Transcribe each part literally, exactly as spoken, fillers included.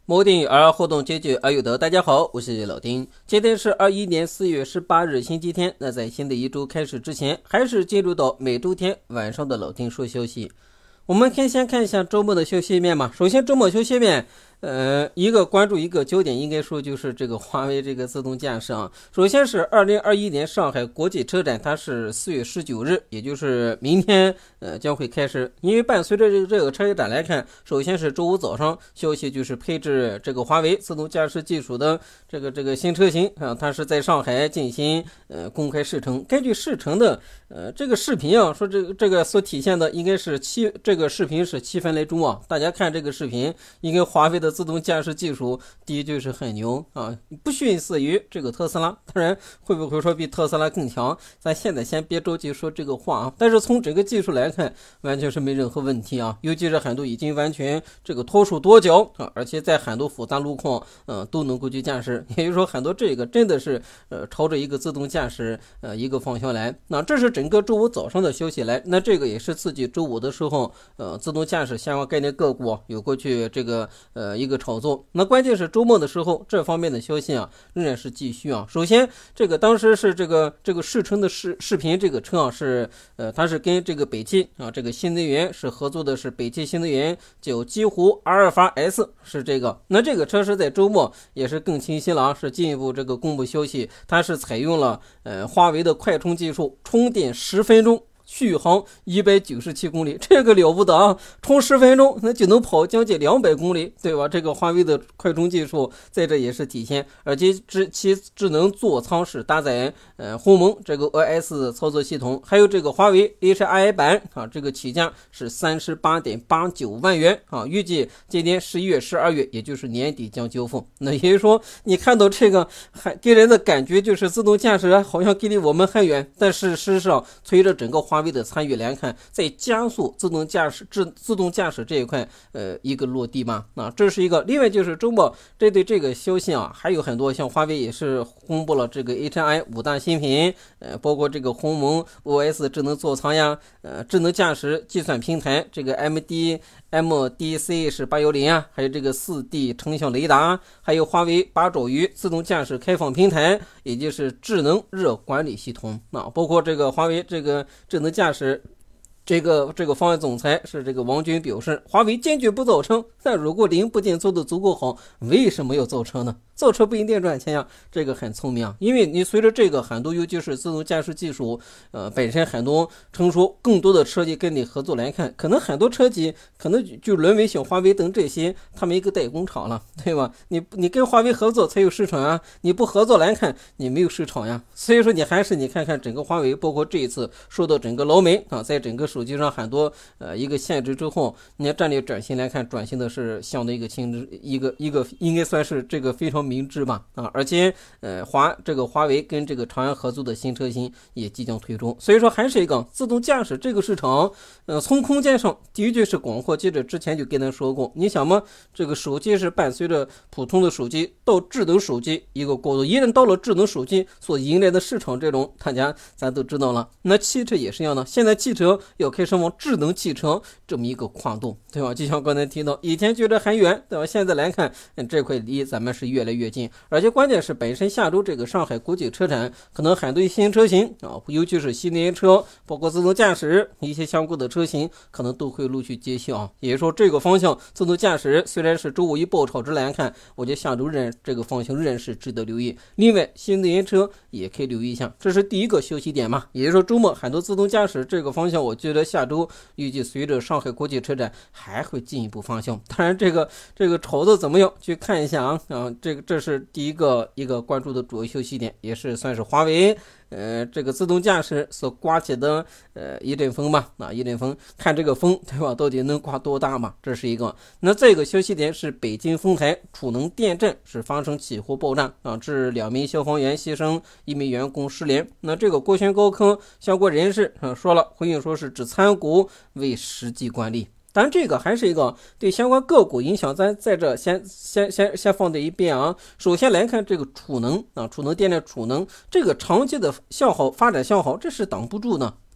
摩定而互动皆聚而有德。大家好，我是老丁。今天是二一年四月十八日星期天。那在新的一周开始之前，还是进入到每周天晚上的老丁说休息。我们先先看一下周末的休息面嘛。首先周末休息面呃，一个关注一个焦点，应该说就是这个华为这个自动驾驶啊。首先是二零二一年上海国际车展，它是四月十九日，也就是明天，呃，将会开始。因为伴随着这个这个车展来看，首先是周五早上消息就是配置这个华为自动驾驶技术的这个这个新车型啊，它是在上海进行呃公开试乘。根据试乘的呃这个视频啊，说这个这个所体现的应该是七这个视频是七分来钟啊。大家看这个视频，应该华为的自动驾驶技术第一就是很牛啊，不逊色于这个特斯拉。当然会不会说比特斯拉更强，咱现在先别着急说这个话啊。但是从整个技术来看，完全是没任何问题啊。尤其是很多已经完全这个脱手脱脚啊，而且在很多复杂路况呃都能够去驾驶。也就是说很多这个真的是呃朝着一个自动驾驶呃一个方向来。那这是整个周五早上的消息来，那这个也是刺激周五的时候呃自动驾驶相关概念个股有过去这个呃一个炒作。那关键是周末的时候，这方面的消息啊仍然是继续啊。首先，这个当时是这个这个试乘的视视频，这个车啊是呃它是跟这个北汽啊这个新能源是合作的，是北汽新能源叫极狐阿尔法 S 是这个。那这个车是在周末也是更清晰了啊，是进一步这个公布消息，它是采用了呃华为的快充技术，充电十分钟。续航一百九十七公里，这个了不得啊！充十分钟那就能跑将近两百公里，对吧？这个华为的快充技术在这也是体现，而且其智能座舱是搭载呃鸿蒙这个 O S 操作系统，还有这个华为 H I 版啊，这个起价是 三十八点八九万元啊，预计今年十一月、十二月，也就是年底将交付。那也就是说，你看到这个还给人的感觉就是自动驾驶好像距离我们很远，但是事实上，随着整个华为的参与来看，在加速自动驾驶自自动驾驶这一块呃一个落地嘛。啊，这是一个。另外就是周末针对这个消息啊，还有很多，像华为也是公布了这个 H I 五大新品，呃包括这个鸿蒙 O S 智能座舱呀，呃智能驾驶计算平台，这个 M D M D C 是八一零啊，还有这个 四 D 成像雷达，还有华为八爪鱼自动驾驶开放平台，也就是智能热管理系统啊，包括这个华为这个智能驾驶这个这个方案总裁是这个王军表示，华为坚决不造车，但如果零部件做得足够好，为什么要造车呢？造车不一定赚钱呀，这个很聪明啊。因为你随着这个很多，尤其是自动驾驶技术呃本身很多成熟，更多的车企跟你合作来看，可能很多车企可能就沦为像华为等这些他们一个代工厂了，对吧？你你跟华为合作才有市场啊，你不合作来看你没有市场呀。所以说你还是你看看整个华为，包括这一次受到整个老美啊在整个手机上很多呃一个限制之后，你战略转型来看，转型的是相对一个轻质一个一个应该算是这个非常明智吧啊，而且呃华这个华为跟这个长安合作的新车型也即将推出，所以说还是一个自动驾驶这个市场，呃从空间上的确是广阔。接着之前就跟他说过，你想嘛，这个手机是伴随着普通的手机到智能手机一个过渡，一旦到了智能手机所迎来的市场这种，大家咱都知道了。那汽车也是一样的，现在汽车要开始往智能汽车这么一个跨度，对吧？就像刚才提到，以前觉得很远，对吧？现在来看，这块离咱们是越来越近。而且关键是本身下周这个上海国际车展，可能很多新车型啊，尤其是新能源车，包括自动驾驶一些相关的车型，可能都会陆续揭晓啊。也就是说，这个方向自动驾驶虽然是周五一爆炒之来看，我觉得下周仍然这个方向仍然是值得留意。另外，新能源车也可以留意一下，这是第一个休息点嘛。也就是说，周末很多自动驾驶这个方向，我觉得下周预计随着上海国际车展还会进一步方向。当然，这个这个炒的怎么样，去看一下啊啊，这个这是第一个一个关注的主要休息点，也是算是华为呃这个自动驾驶所刮起的呃一阵风吧啊一阵风，看这个风对吧，到底能刮多大嘛？这是一个。那这个休息点是北京丰台储能电站是发生起火爆炸啊，致两名消防员牺牲，一名员工失联。那这个国轩高科相关人士啊说了，回应说是只参股为实际管理。当然这个还是一个对相关个股影响，咱在这先先先先放在一边啊。首先来看这个储能啊，储能电站储能这个长期的消耗发展消耗，这是挡不住的。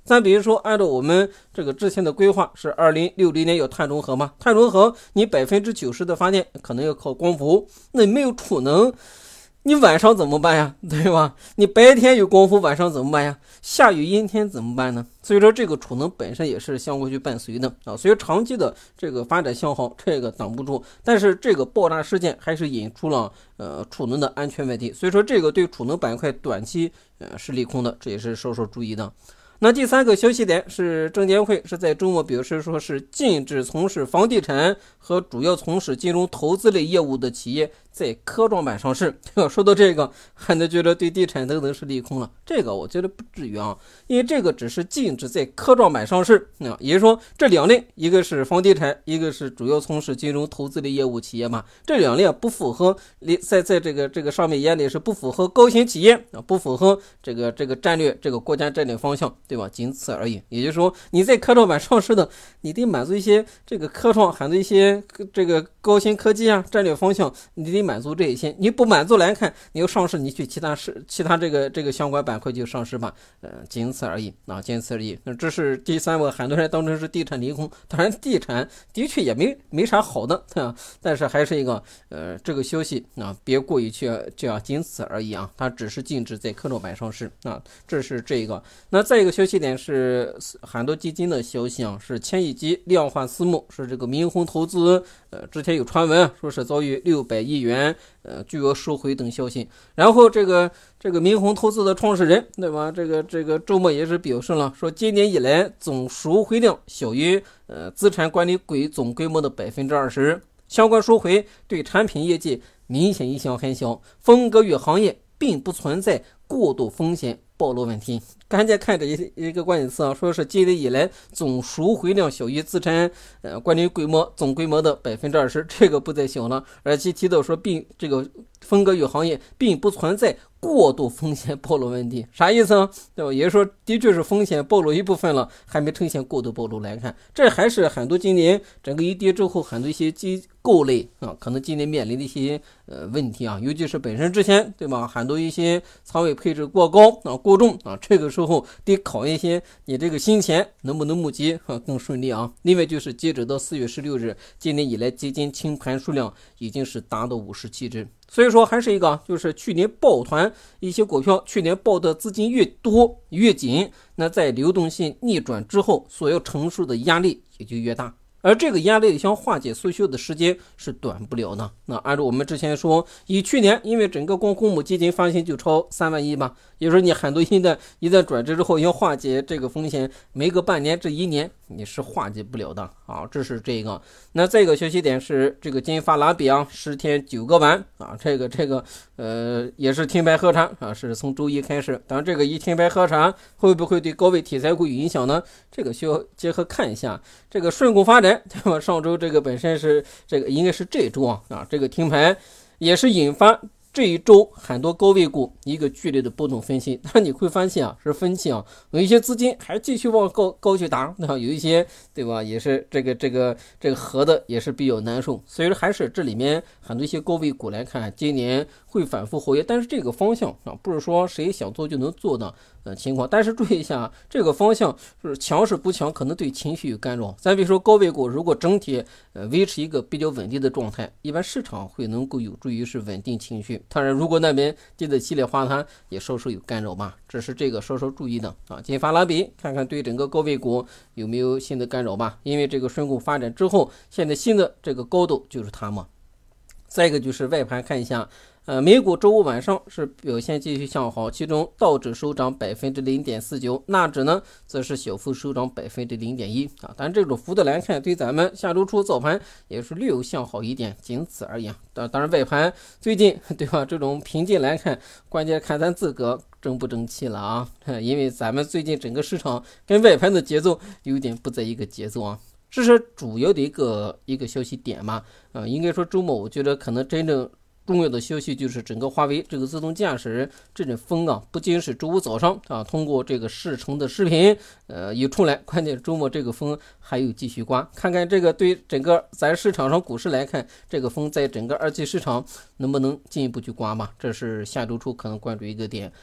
咱比如说，按照我们这个之前的规划，是二零六零年有碳中和嘛？碳中和，你百分之九十的发电可能要靠光伏，那你没有储能，你晚上怎么办呀？对吧？你白天有光伏，晚上怎么办呀？下雨阴天怎么办呢？所以说这个储能本身也是相互去伴随的啊。所以长期的这个发展消耗，这个挡不住，但是这个爆炸事件还是引出了呃储能的安全问题。所以说这个对储能板块短期呃是利空的，这也是稍稍注意的。那第三个消息点是，证监会是在周末表示，说是禁止从事房地产和主要从事金融投资类业务的企业在科创板上市。说到这个，很多觉得对地产等等是利空了，这个我觉得不至于啊，因为这个只是禁止在科创板上市啊，也就是说这两类，一个是房地产，一个是主要从事金融投资类业务企业嘛，这两类不符合在在这个这个上面眼里是不符合高新企业啊，不符合这个这个战略这个国家战略方向。对吧？仅此而已。也就是说，你在科创板上市的，你得满足一些这个科创含的一些这个高新科技啊战略方向，你得满足这一些。你不满足来看，你要上市，你去其他市其他这个这个相关板块就上市吧。呃，仅此而已啊，仅此而已。那这是第三个，很多人当成是地产利空，当然地产的确也没没啥好的，啊、但是还是一个呃这个消息啊，别过于去这样，仅此而已啊。它只是禁止在科创板上市啊，这是这个。那再一个消息点是很多基金的消息啊，是千亿级量化私募，是这个民宏投资，呃，之前有传闻说是遭遇六百亿元呃巨额收回等消息。然后这个这个民宏投资的创始人，对吧？这个这个周末也是表示了，说今年以来总赎回量小于呃资产管理规总规模的百分之二十，相关赎回对产品业绩明显影响很小，风格与行业并不存在过度风险暴露问题。刚才看着一个关键词啊，说是今年以来总赎回量小于资产呃管理规模总规模的百分之二十，这个不再小了。而且提到说，并这个风格与行业并不存在过度风险暴露问题，啥意思呢？对吧？也就是说，的确是风险暴露一部分了，还没呈现过度暴露来看，这还是很多今年整个一跌之后，很多一些机构类啊，可能今年面临的一些呃问题啊，尤其是本身之前对吧，很多一些仓位配置过高啊、过重啊，这个时候得考验一些你这个新钱能不能募集啊更顺利啊。另外就是截止到四月十六日，今年以来基金清盘数量已经是达到五十七只。所以说还是一个，就是去年抱团一些股票，去年抱的资金越多越紧，那在流动性逆转之后，所要承受的压力也就越大。而这个压力想化解所需的时间是短不了的。那按照我们之前说，以去年因为整个光公募基金发行就超三万亿嘛，也就是说你很多一旦一旦转折之后要化解这个风险，没个半年这一年你是化解不了的啊。这是这个。那再一个学习点是这个金发拉比啊，十天九个板啊，这个这个呃也是停牌喝茶啊，是从周一开始。当然这个一停牌喝茶会不会对高位题材股有影响呢？这个需要结合看一下。这个顺股发展对吧？上周这个本身是这个应该是这周啊啊这个停牌也是引发这一周很多高位股一个剧烈的波动分析。但你会发现啊，是分歧啊，有一些资金还继续往高高去打，那有一些对吧，也是这个这个这个合的也是比较难受。所以说还是这里面很多一些高位股来看，今年会反复活跃，但是这个方向啊，不是说谁想做就能做的呃情况。但是注意一下，这个方向是强势不强，可能对情绪有干扰。咱比如说高位股，如果整体呃维持一个比较稳定的状态，一般市场会能够有助于是稳定情绪。当然，如果那边跌得稀里哗啦，也稍稍有干扰吧，这是这个稍稍注意的啊。金发拉比，看看对整个高位股有没有新的干扰吧。因为这个顺股发展之后，现在新的这个高度就是它嘛。再一个就是外盘看一下。呃，美股周五晚上是表现继续向好，其中道指收涨百分之零点四九，纳指呢则是小幅收涨百分之零点一啊。但这种幅度来看，对咱们下周初早盘也是略有向好一点，仅此而已啊。当然外盘最近对吧，这种平静来看，关键看咱自个争不争气了啊。因为咱们最近整个市场跟外盘的节奏有点不在一个节奏啊。这是主要的一个一个消息点嘛，呃，应该说周末我觉得可能真正重要的消息就是整个华为这个自动驾驶这阵风啊，不仅是周五早上啊，通过这个试乘的视频呃一出来，关键周末这个风还有继续刮，看看这个对整个咱市场上股市来看，这个风在整个二级市场能不能进一步去刮嘛，这是下周初可能关注一个点。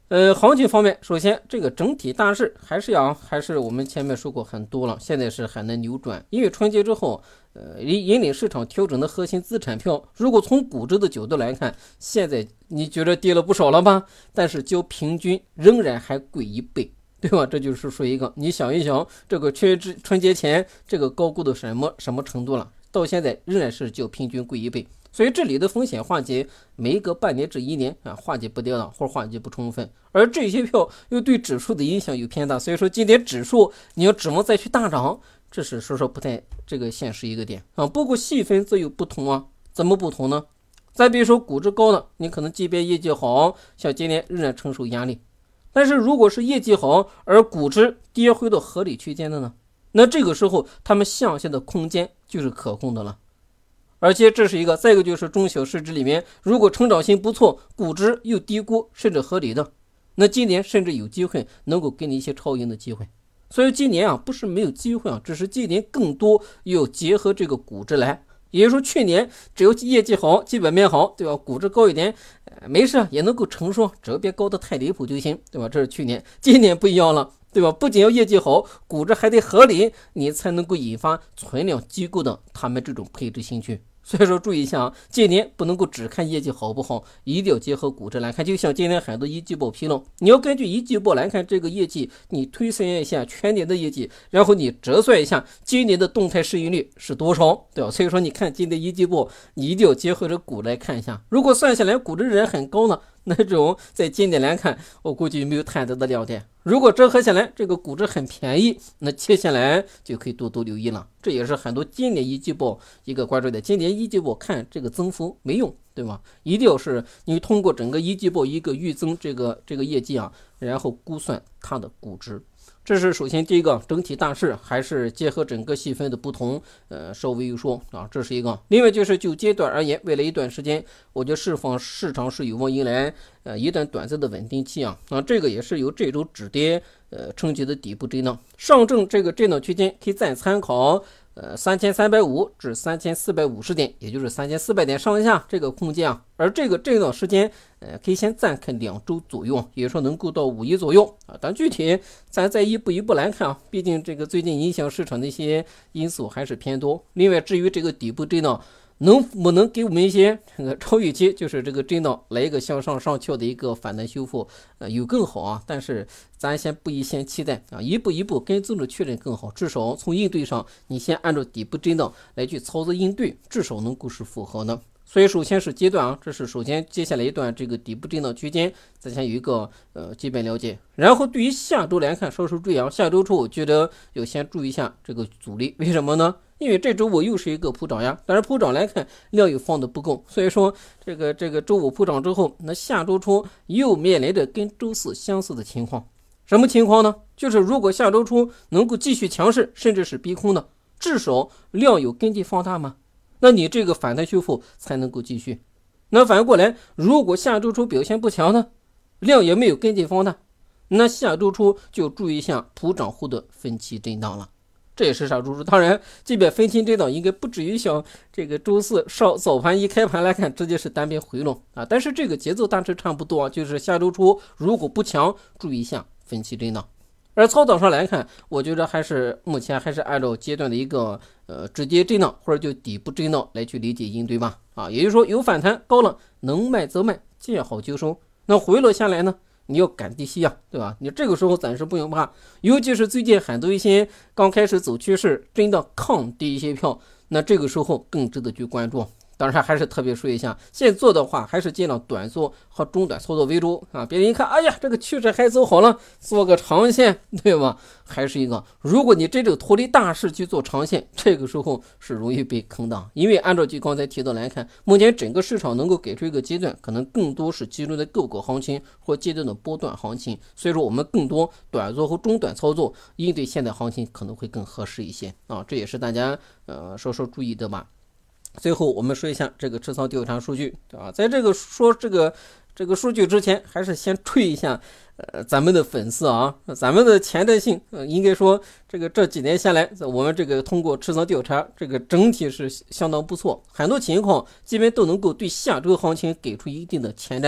呃，行情方面，首先这个整体大势还是要还是我们前面说过很多了，现在是还能扭转，因为春节之后，呃，引领市场调整的核心资产票，如果从估值的角度来看，现在你觉得跌了不少了吧？但是较平均仍然还贵一倍，对吧？这就是说一个，你想一想，这个春春节前这个高估到什么什么程度了？到现在仍然是较平均贵一倍。所以这里的风险化解每隔半年至一年啊，化解不掉了，或者化解不充分，而这些票又对指数的影响又偏大，所以说今天指数你要指望再去大涨，这是说说不太这个现实一个点啊。不过细分则有不同啊，怎么不同呢？再比如说估值高的，你可能即便业绩好，像今年仍然承受压力，但是如果是业绩好而估值跌回到合理区间的呢，那这个时候他们向下的空间就是可控的了。而且这是一个，再一个就是中小市值里面，如果成长性不错，估值又低估甚至合理的，那今年甚至有机会能够给你一些超赢的机会。所以今年啊，不是没有机会啊，只是今年更多要结合这个估值来。也就是说，去年只要业绩好，基本面好，对吧？估值高一点，呃、没事也能够承受，只要别高的太离谱就行，对吧？这是去年，今年不一样了。对吧？不仅要业绩好，估值还得合理，你才能够引发存量机构的他们这种配置兴趣。所以说注意一下，今年不能够只看业绩好不好，一定要结合估值来看。就像今天很多一季报披露，你要根据一季报来看这个业绩，你推算一下全年的业绩，然后你折算一下今年的动态市盈率是多少，对吧？所以说你看今年一季报，你一定要结合着估来看一下。如果算下来估值仍然很高呢，那种在今年来看，我估计没有太多的亮点。如果折合下来这个估值很便宜，那接下来就可以多多留意了。这也是很多今年一季报一个关注点。今年一季报看这个增幅没用，对吧？一定要是你通过整个一季报一个预增这个这个业绩啊，然后估算它的估值。这是首先第一个，整体大势还是结合整个细分的不同，呃，稍微有说啊，这是一个。另外就是就阶段而言，未来一段时间，我觉得释放市场是有望迎来呃一段短暂的稳定期啊，啊，这个也是由这周止跌呃承接的底部震荡，上证这个震荡区间可以再参考。呃，三千三百五至三千四百五十点，也就是三千四百点上下这个空间啊。而这个震荡时间，呃，可以先暂看两周左右，也就是说能够到五一左右啊。但具体咱再一步一步来看啊，毕竟这个最近影响市场的一些因素还是偏多。另外，至于这个底部震荡能不能给我们一些这个超预期，就是这个震荡来一个向上上翘的一个反弹修复，呃，有更好啊。但是咱先不宜先期待啊，一步一步跟踪着确认更好。至少从应对上，你先按照底部震荡来去操作应对，至少能够是符合的。所以首先是阶段啊，这是首先接下来一段这个底部震荡区间，咱先有一个呃基本了解。然后对于下周来看，稍稍注意啊，下周初我觉得要先注意一下这个阻力，为什么呢？因为这周五又是一个普涨呀，但是普涨来看量又放的不够，所以说这个这个周五普涨之后，那下周初又面临着跟周四相似的情况。什么情况呢？就是如果下周初能够继续强势，甚至是逼空的，至少量有跟进放大吗？那你这个反弹修复才能够继续。那反过来，如果下周初表现不强呢，量也没有跟进放大，那下周初就注意一下普涨后的分期震荡了。这也是下周初，当然这边分期震荡应该不至于像这个周四上早盘一开盘来看直接是单边回落啊，但是这个节奏大致差不多啊，就是下周初如果不强，注意一下分期震荡。而操作上来看，我觉得还是目前还是按照阶段的一个呃止跌震荡或者就底部震荡来去理解应对吧啊，也就是说有反弹高了，能卖则卖，见好就收。那回落下来呢，你要赶低吸啊，对吧？你这个时候暂时不用怕，尤其是最近很多一些刚开始走趋势震荡抗跌一些票，那这个时候更值得去关注。当然还是特别说一下，现在做的话还是尽量短做和中短操作为主啊！别人一看，哎呀，这个趋势还走好了，做个长线，对吧？还是一个，如果你真正脱离大势去做长线，这个时候是容易被坑的，因为按照就刚才提到来看，目前整个市场能够给出一个阶段，可能更多是集中在个股行情或阶段的波段行情，所以说我们更多短做和中短操作，应对现在行情可能会更合适一些啊！这也是大家呃稍稍注意的吧。最后我们说一下这个持仓调查数据啊，在这个说这个这个数据之前，还是先吹一下呃咱们的粉丝啊，咱们的潜在性，呃，应该说这个这几年下来，我们这个通过持仓调查，这个整体是相当不错，很多情况基本都能够对下周行情给出一定的前瞻。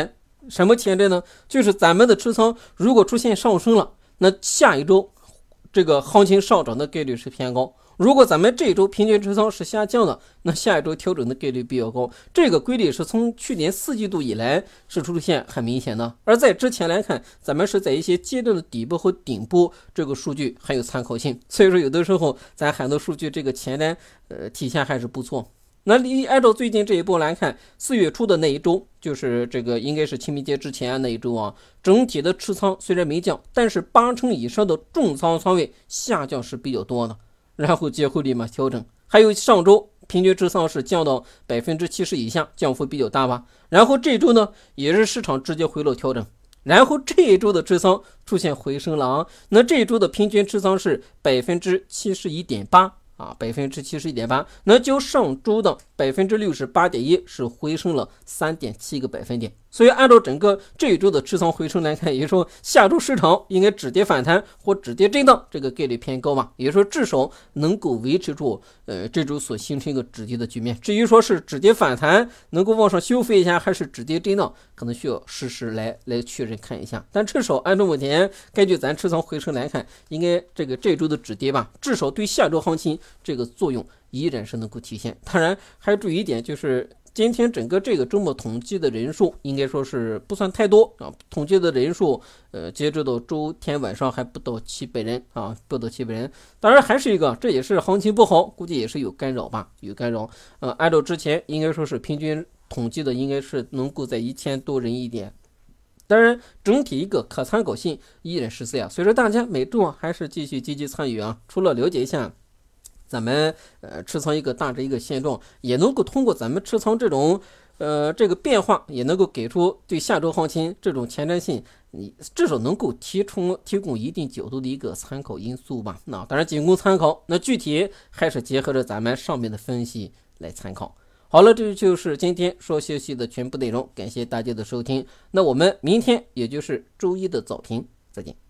什么前瞻呢？就是咱们的持仓如果出现上升了，那下一周这个行情上涨的概率是偏高。如果咱们这周平均持仓是下降的，那下一周调整的概率比较高。这个规律是从去年四季度以来是出现很明显的。而在之前来看，咱们是在一些阶段的底部和顶部，这个数据很有参考性。所以说有的时候咱很多数据这个前瞻呃体现还是不错。那按照最近这一波来看，四月初的那一周，就是这个应该是清明节之前那一周啊，整体的持仓虽然没降，但是八成以上的重仓仓位下降是比较多的。然后节后立马调整，还有上周平均持仓是降到百分之七十以下，降幅比较大吧。然后这周呢，也是市场直接回落调整，然后这一周的持仓出现回升了啊。那这一周的平均持仓是百分之七十一点八啊，百分之七十一点八，那就上周的百分之六十八点一是回升了三点七个百分点。所以按照整个这一周的持仓回升来看，也就是说下周市场应该止跌反弹或止跌震荡，这个概率偏高嘛，也就是说至少能够维持住呃这周所形成一个止跌的局面。至于说是止跌反弹能够往上修复一下，还是止跌震荡，可能需要实时来来确认看一下。但至少按照目前根据咱持仓回升来看，应该这个这周的止跌吧，至少对下周行情这个作用依然是能够体现。当然还注意一点，就是今天整个这个周末统计的人数应该说是不算太多啊，统计的人数呃，截止到周天晚上还不到七百人啊，不到七百人。当然还是一个，这也是行情不好，估计也是有干扰吧，有干扰。呃，按照之前应该说是平均统计的应该是能够在一千多人一点。当然整体一个可参考性依然是这样，所以说大家每周还是继续积极参与啊，除了了解一下咱们呃持仓一个大致一个现状，也能够通过咱们持仓这种呃这个变化，也能够给出对下周行情这种前瞻性，你至少能够提出提供一定角度的一个参考因素吧。那当然仅供参考，那具体还是结合着咱们上面的分析来参考。好了，这就是今天说学习的全部内容，感谢大家的收听。那我们明天也就是周一的早评再见。